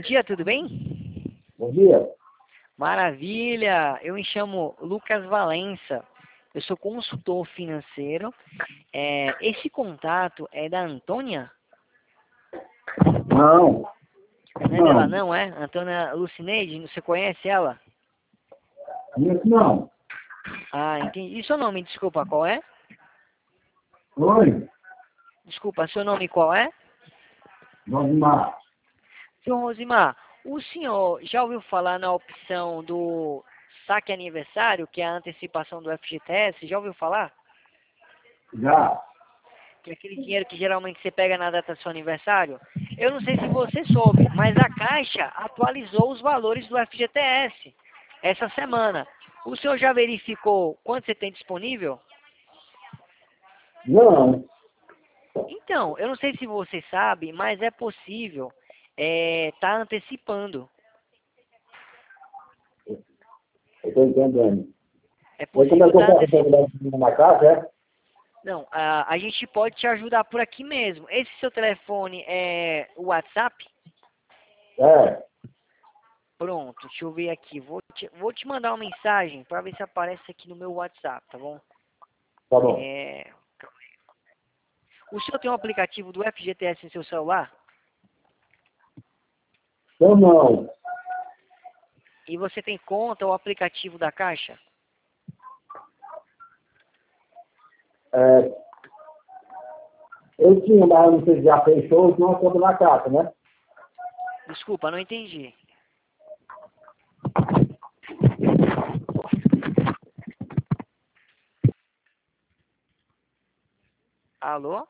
dia, tudo bem? Bom dia. Maravilha! Eu me chamo Lucas Valença, eu sou consultor financeiro. Esse contato é da Antônia? Não, Não é dela não, não, é? Antônia Lucineide, você conhece ela? isso não. Ah, entendi. E seu nome, desculpa, qual é? Oi, Desculpa, seu nome qual é? Valdemar. Senhor Rosimar, o senhor já ouviu falar na opção do saque aniversário, que é a antecipação do FGTS? Já ouviu falar? Já. Que é aquele dinheiro que geralmente você pega na data do seu aniversário. Eu não sei se você soube, mas a Caixa atualizou os valores do FGTS essa semana. O senhor já verificou quanto você tem disponível? Não. Então, eu não sei se você sabe, mas é possível tá antecipando. Eu estou entendendo. É Mas como é possível que eu estar faço para antecipando. mudar isso na casa, é? Não, a gente pode te ajudar por aqui mesmo. Esse seu telefone é o WhatsApp? É, Pronto, deixa eu ver aqui. Vou te mandar uma mensagem para ver se aparece aqui no meu WhatsApp, tá bom? tá bom. O senhor tem um aplicativo do FGTS em seu celular? Então não. E você tem conta ou aplicativo da Caixa? É, eu tinha, mas não sei se já fechou, eu tinha uma conta na casa, né? Desculpa, não entendi. Alô?